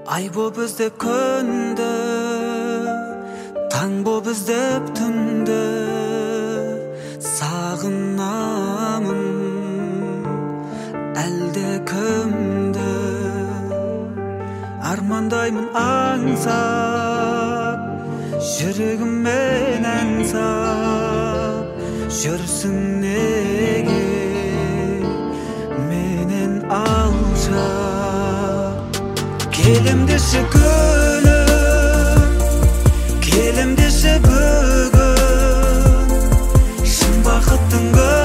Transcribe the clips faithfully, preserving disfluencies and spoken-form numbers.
Ай боп іздеп күнді, таң боп іздеп түнді, сағынамын әлде кімді. Армандаймын аңсап, жүрегіммен ән сап, жүрсің неге менен алшақ. Келем деші күнім, келем деші бүгін, шын бақыттың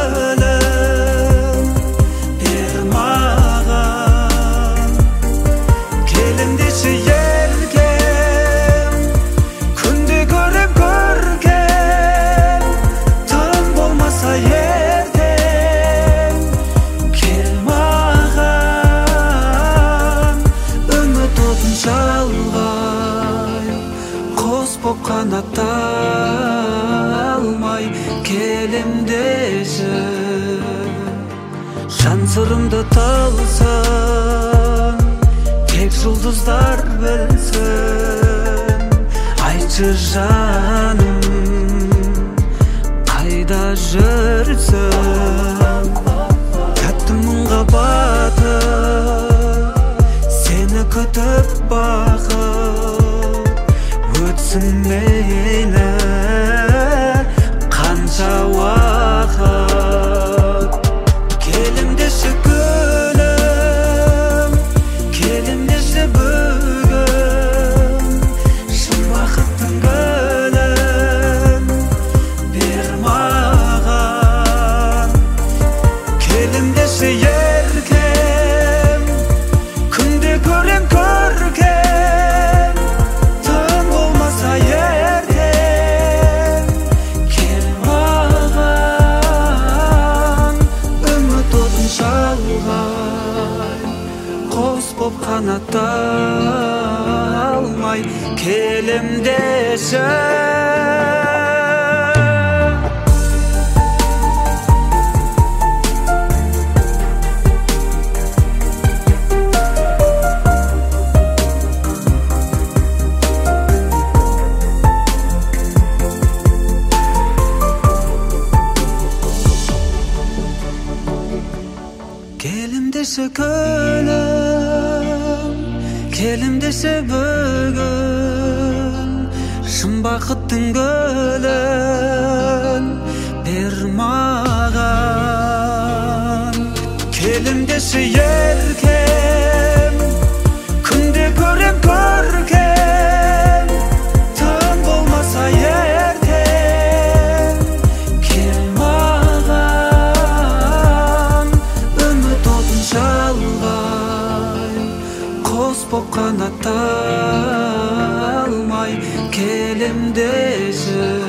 гүлін бер маған. Келем деші еркем, күнде көрем көркем, тым болмаса ертең кел маған. Үміт отын жалғай, қос боп қанатталмай келем деші. Жан сырымды тылсым тек жұлдыздар білсін. Айтшы жаным, қайда жүрсің? Тәтті мұңға батып, сені күтіп бақыт, өтсін мейлі қанша уақыт. Келем деші күнім, келем деші бүгін, шын бақыттың гүлін бер маған. Келем деші еркем, күнде көрем көркем, тым болмаса ертең кел маған. Үміт отын жалғай, қос боп қанатталмай келем деші. Келем деші күнім, келем деші бүгін, шын бақыттың гүлін бер маған. Келем деші еркем, күнде көрем көркем, тым болмаса ертең кел маған. Үміт отын жалғай, қос боп қанатталмай келем деші.